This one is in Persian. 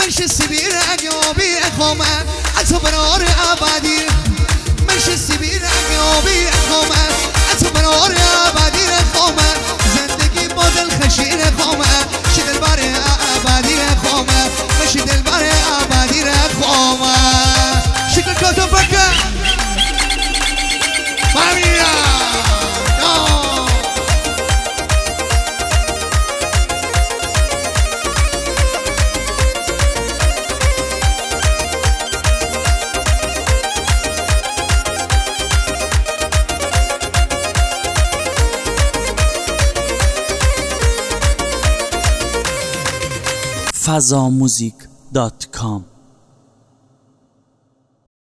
منش سبیر اگیابی خوامن اتو برار عبادی منش سبیر اگیابی خوامن اتو برار عبادی خوامن زندگی با دل خشیر خوامن شی دل بار عبادی خوامن مشی دل بار عبادی خوامن شکل کاتو بکن مامیا fazamusic.com